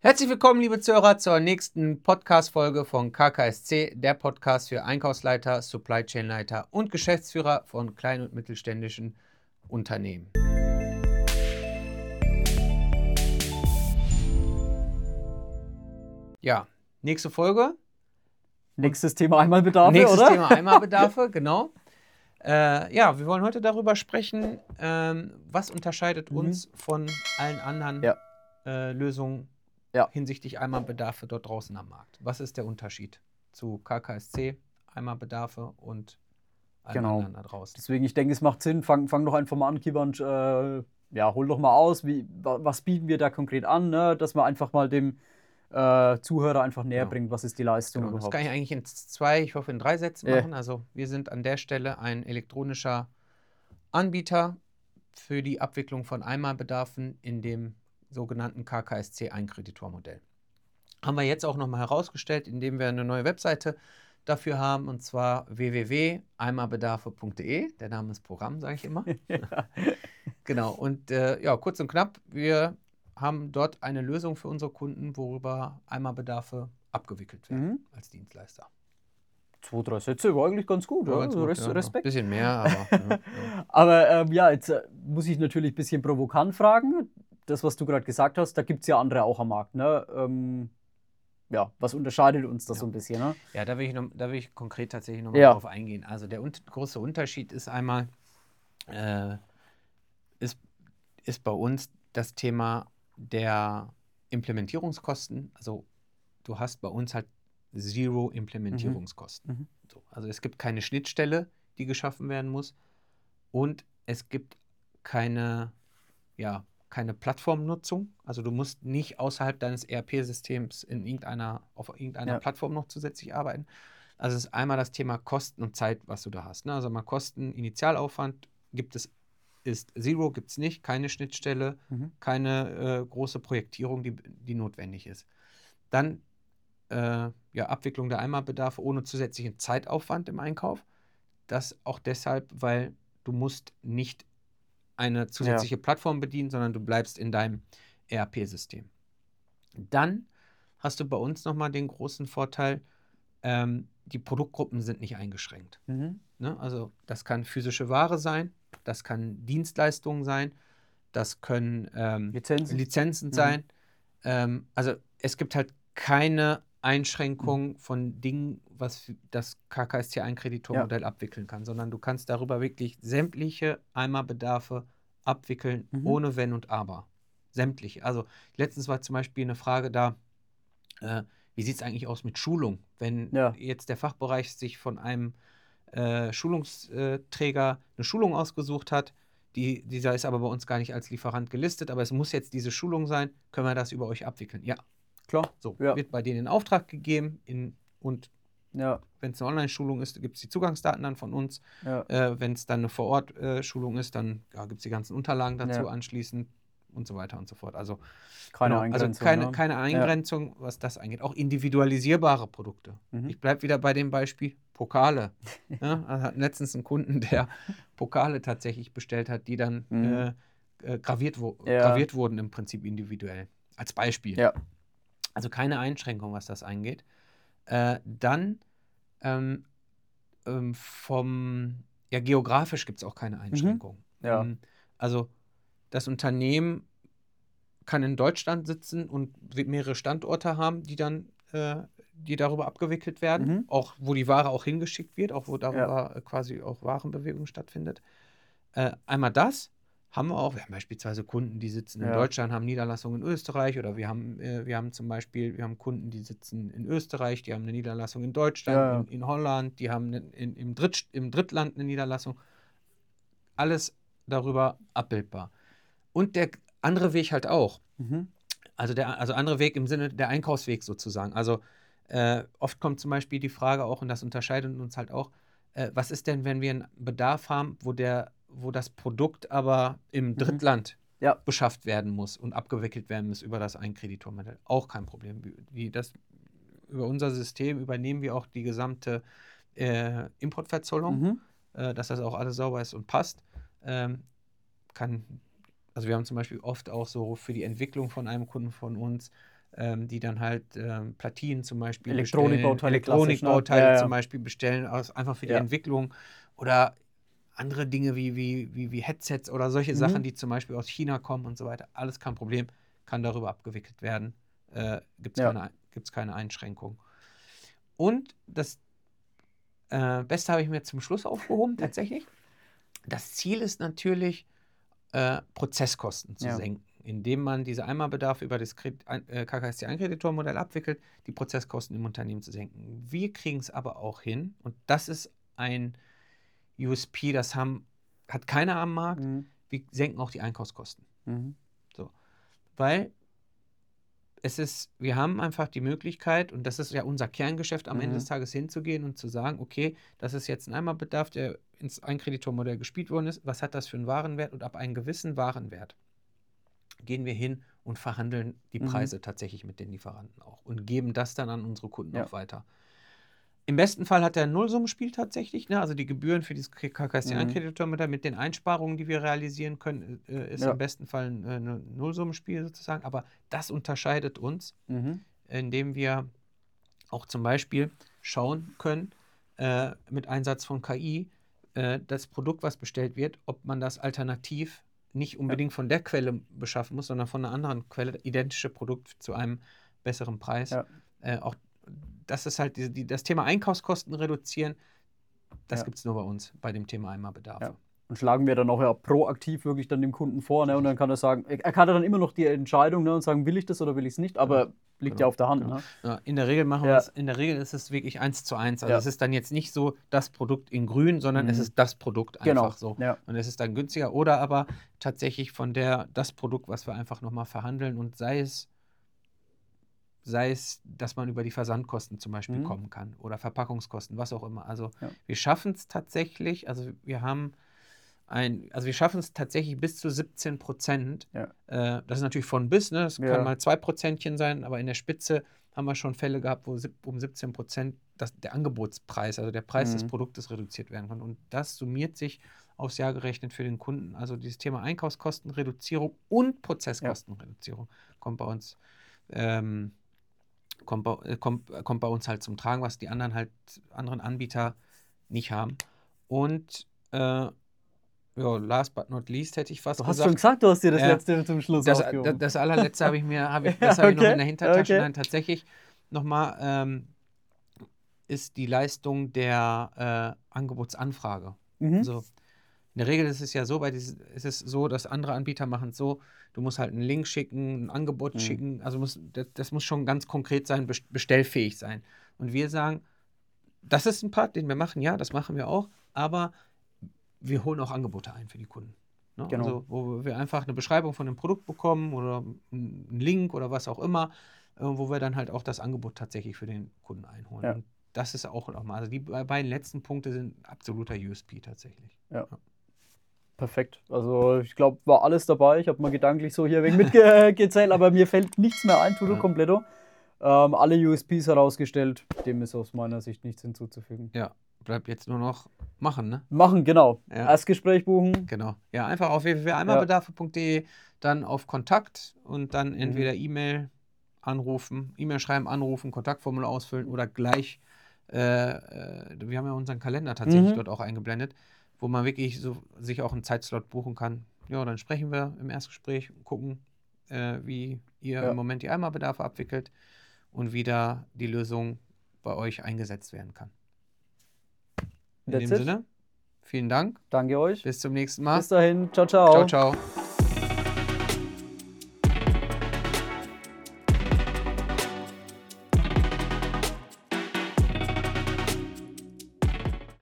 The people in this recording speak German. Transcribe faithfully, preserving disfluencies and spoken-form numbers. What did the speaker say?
Herzlich willkommen, liebe Zuhörer, zur nächsten Podcast-Folge von K K S C, der Podcast für Einkaufsleiter, Supply Chain Leiter und Geschäftsführer von kleinen und mittelständischen Unternehmen. Ja, nächste Folge. Nächstes Thema Einmalbedarfe, Nächstes oder? Thema Einmalbedarfe, genau. Äh, ja, wir wollen heute darüber sprechen, ähm, was unterscheidet Mhm. uns von allen anderen Ja. äh, Lösungen Ja. hinsichtlich Einmalbedarfe dort draußen am Markt. Was ist der Unterschied zu K K S C, Einmalbedarfe und allen Genau. anderen da draußen? Deswegen, ich denke, es macht Sinn, fang, fang doch einfach mal an, Kiband, äh, ja, hol doch mal aus, wie, wa- was bieten wir da konkret an, ne? Dass man einfach mal dem äh, Zuhörer einfach näher Genau. bringt, was ist die Leistung Genau, das überhaupt. kann ich eigentlich in zwei, ich hoffe in drei Sätzen Ja. machen. Also wir sind an der Stelle ein elektronischer Anbieter für die Abwicklung von Einmalbedarfen in dem sogenannten K K S C-Einkreditormodell. Haben wir jetzt auch nochmal herausgestellt, indem wir eine neue Webseite dafür haben, und zwar w w w punkt einmalbedarfe punkt de. Der Name ist Programm, sage ich immer. Genau, und äh, ja, kurz und knapp, wir haben dort eine Lösung für unsere Kunden, worüber Einmalbedarfe abgewickelt werden Mhm. als Dienstleister. Zwei, drei Sätze war eigentlich ganz gut, War ja? ganz Also gut, Res ja, noch ein Respekt. bisschen mehr, aber ja, ja. Aber ähm, ja, jetzt äh, muss ich natürlich ein bisschen provokant fragen. Das, was du gerade gesagt hast, da gibt es ja andere auch am Markt, ne? Ähm, ja, was unterscheidet uns das Ja. so ein bisschen, ne? Ja, da will ich, noch, da will ich konkret tatsächlich nochmal Ja. drauf eingehen. Also der un große Unterschied ist einmal, äh, ist, ist bei uns das Thema der Implementierungskosten. Also du hast bei uns halt Zero Implementierungskosten. Mhm. So, also es gibt keine Schnittstelle, die geschaffen werden muss, und es gibt keine, ja, keine Plattformnutzung. Also du musst nicht außerhalb deines E R P-Systems in irgendeiner, auf irgendeiner Ja. Plattform noch zusätzlich arbeiten. Also es ist einmal das Thema Kosten und Zeit, was du da hast. Ne? Also mal Kosten, Initialaufwand gibt es, ist Zero, gibt es nicht, keine Schnittstelle, Mhm. keine äh, große Projektierung, die, die notwendig ist. Dann äh, ja, Abwicklung der Einmalbedarfe ohne zusätzlichen Zeitaufwand im Einkauf. Das auch deshalb, weil du musst nicht eine zusätzliche Plattform bedienen, sondern du bleibst in deinem E R P-System. Dann hast du bei uns nochmal den großen Vorteil, ähm, die Produktgruppen sind nicht eingeschränkt. Mhm. Ne? Also das kann physische Ware sein, das kann Dienstleistungen sein, das können ähm, Lizenzen. Lizenzen Mhm. sein. Ähm, also es gibt halt keine Einschränkung von Dingen, was das K K S C-Einkreditormodell abwickeln kann, sondern du kannst darüber wirklich sämtliche Einmalbedarfe abwickeln, Mhm. ohne Wenn und Aber. Sämtliche. Also letztens war zum Beispiel eine Frage da, äh, wie sieht es eigentlich aus mit Schulung? Wenn Ja. jetzt der Fachbereich sich von einem äh, Schulungsträger eine Schulung ausgesucht hat, die, dieser ist aber bei uns gar nicht als Lieferant gelistet, aber es muss jetzt diese Schulung sein, können wir das über euch abwickeln? Ja, Klar. so, Ja. wird bei denen in Auftrag gegeben, in, und Ja. wenn es eine Online-Schulung ist, gibt es die Zugangsdaten dann von uns. Ja. Äh, wenn es dann eine Vor-Ort-Schulung ist, dann ja, gibt es die ganzen Unterlagen dazu Ja. anschließend und so weiter und so fort. Also Keine genau, also Eingrenzung. keine, ne? keine Eingrenzung, was das angeht. Auch individualisierbare Produkte. Mhm. Ich bleibe wieder bei dem Beispiel Pokale. Ja, also hatten letztens einen Kunden, der Pokale tatsächlich bestellt hat, die dann Mhm. äh, äh, graviert, wo Ja. graviert wurden, im Prinzip individuell. Als Beispiel. Ja. Also keine Einschränkung, was das angeht. Äh, dann ähm, ähm, vom, ja, geografisch gibt es auch keine Einschränkung. Ja. Ähm, also das Unternehmen kann in Deutschland sitzen und mehrere Standorte haben, die dann, äh, die darüber abgewickelt werden, Mhm. auch wo die Ware auch hingeschickt wird, auch wo darüber äh, quasi auch Warenbewegung stattfindet. Äh, einmal das haben wir auch. Wir haben beispielsweise Kunden, die sitzen in Ja. Deutschland, haben Niederlassungen in Österreich, oder wir haben, äh, wir haben zum Beispiel, wir haben Kunden, die sitzen in Österreich, die haben eine Niederlassung in Deutschland, Ja, ja. in, in Holland, die haben eine, in, im, Dritt, im Drittland eine Niederlassung. Alles darüber abbildbar. Und der andere Weg halt auch. Mhm. Also der also andere Weg im Sinne der Einkaufsweg sozusagen. Also äh, oft kommt zum Beispiel die Frage auch, und das unterscheidet uns halt auch, äh, was ist denn, wenn wir einen Bedarf haben, wo, der, wo das Produkt aber im Drittland Ja. beschafft werden muss und abgewickelt werden muss über das Einkreditormodell? Auch kein Problem. Die, das, über unser System übernehmen wir auch die gesamte äh, Importverzollung, Mhm. äh, dass das auch alles sauber ist und passt. Ähm, kann Also wir haben zum Beispiel oft auch so für die Entwicklung von einem Kunden von uns ähm, die dann halt ähm, Platinen zum Beispiel Elektronikbauteile, bestellen, Elektronikbauteile klassisch, ne? Ja, ja. zum Beispiel bestellen, aus, einfach für die Ja. Entwicklung oder andere Dinge wie, wie, wie, wie Headsets oder solche Mhm. Sachen, die zum Beispiel aus China kommen und so weiter. Alles kein Problem, kann darüber abgewickelt werden. Äh, Gibt es Ja. keine, gibt's keine Einschränkung. Und das äh, Beste habe ich mir zum Schluss aufgehoben, tatsächlich. Das Ziel ist natürlich, äh, Prozesskosten zu Ja. senken, indem man diese Einmalbedarf über das Kredit- ein- äh, K K S C-Einkreditormodell abwickelt, die Prozesskosten im Unternehmen zu senken. Wir kriegen es aber auch hin, und das ist ein U S P, das haben, hat keiner am Markt. Mhm. Wir senken auch die Einkaufskosten. Mhm. So. Weil es ist, wir haben einfach die Möglichkeit, und das ist ja unser Kerngeschäft, am Mhm. Ende des Tages hinzugehen und zu sagen, okay, das ist jetzt ein Einmalbedarf, der ins Einkreditormodell gespielt worden ist. Was hat das für einen Warenwert? Und ab einem gewissen Warenwert gehen wir hin und verhandeln die Mhm. Preise tatsächlich mit den Lieferanten auch und geben das dann an unsere Kunden Ja. auch weiter. Im besten Fall hat er ein Nullsummenspiel tatsächlich, ne? Also die Gebühren für dieses K K S Mhm. C-Einkreditormodell mit den Einsparungen, die wir realisieren können, äh, ist Ja. im besten Fall ein äh, ein Nullsummenspiel sozusagen. Aber das unterscheidet uns, Mhm. indem wir auch zum Beispiel schauen können, äh, mit Einsatz von K I, äh, das Produkt, was bestellt wird, ob man das alternativ nicht unbedingt von der Quelle beschaffen muss, sondern von einer anderen Quelle, identische Produkt zu einem besseren Preis. Ja. Äh, auch das ist halt die, die, das Thema Einkaufskosten reduzieren, das Ja. gibt es nur bei uns, bei dem Thema Einmalbedarfe. Ja. Und schlagen wir dann auch ja proaktiv wirklich dann dem Kunden vor, ne? Und dann kann er sagen, er er kann dann immer noch die Entscheidung, ne? Und sagen, will ich das oder will ich es nicht, aber liegt Genau, ja auf der Hand. genau. Ne? Ja, in der Regel machen Ja. wir es, in der Regel ist es wirklich eins zu eins. Also Ja. es ist dann jetzt nicht so das Produkt in grün, sondern Mhm. es ist das Produkt Genau. einfach so. Ja. Und es ist dann günstiger. Oder aber tatsächlich von der, das Produkt, was wir einfach nochmal verhandeln, und sei es, sei es, dass man über die Versandkosten zum Beispiel Mhm. kommen kann oder Verpackungskosten, was auch immer. Also Ja. wir schaffen es tatsächlich, also wir haben ein, also wir schaffen es tatsächlich bis zu siebzehn Prozent. Ja. Äh, das ist natürlich von bis, ne? Das Ja. kann mal zwei Prozentchen sein, aber in der Spitze haben wir schon Fälle gehabt, wo sieb- um siebzehn Prozent das, der Angebotspreis, also der Preis des Mhm. Produktes reduziert werden kann. Und das summiert sich aufs Jahr gerechnet für den Kunden. Also dieses Thema Einkaufskostenreduzierung und Prozesskostenreduzierung kommt bei uns, ähm, kommt, bei, äh, kommt, äh, kommt bei uns halt zum Tragen, was die anderen halt, anderen Anbieter nicht haben. Und äh, ja, last but not least hätte ich fast Du hast gesagt. schon gesagt, du hast dir das Ja, letzte zum Schluss Das, aufgehoben. das, das allerletzte habe ich mir, habe ich, Ja, das habe ich noch okay, in der Hintertasche. okay. Nein, tatsächlich nochmal ähm, ist die Leistung der äh, Angebotsanfrage. Mhm. Also in der Regel ist es ja so, bei diesen, ist es so, dass andere Anbieter machen es so, du musst halt einen Link schicken, ein Angebot Mhm. schicken, also muss, das, das muss schon ganz konkret sein, best- bestellfähig sein. Und wir sagen, das ist ein Part, den wir machen, ja, das machen wir auch, aber wir holen auch Angebote ein für die Kunden. Ne? Genau. Also, wo wir einfach eine Beschreibung von dem Produkt bekommen oder einen Link oder was auch immer, äh, wo wir dann halt auch das Angebot tatsächlich für den Kunden einholen. Ja. Und das ist auch nochmal, also die be- beiden letzten Punkte sind absoluter U S P tatsächlich. Ja. Perfekt. Also ich glaube, war alles dabei. Ich habe mal gedanklich so hier wegen mitgezählt, aber mir fällt nichts mehr ein, Tudo Ja. completo. Ähm, alle U S Ps herausgestellt. Dem ist aus meiner Sicht nichts hinzuzufügen. Ja, bleibt jetzt nur noch machen, ne? Machen, genau. Ja. Erstgespräch buchen. Genau. Ja, einfach auf w w w punkt einmalbedarfe punkt de, dann auf Kontakt und dann entweder E-Mail anrufen, E-Mail schreiben, anrufen, Kontaktformular ausfüllen oder gleich, äh, äh, wir haben ja unseren Kalender tatsächlich Mhm. dort auch eingeblendet, wo man wirklich so sich auch einen Zeitslot buchen kann. Ja, dann sprechen wir im Erstgespräch, gucken, äh, wie ihr Ja. im Moment die Einmalbedarfe abwickelt und wie da die Lösung bei euch eingesetzt werden kann. In That's dem it. Sinne, vielen Dank. Danke euch. Bis zum nächsten Mal. Bis dahin. Ciao, ciao. Ciao, ciao.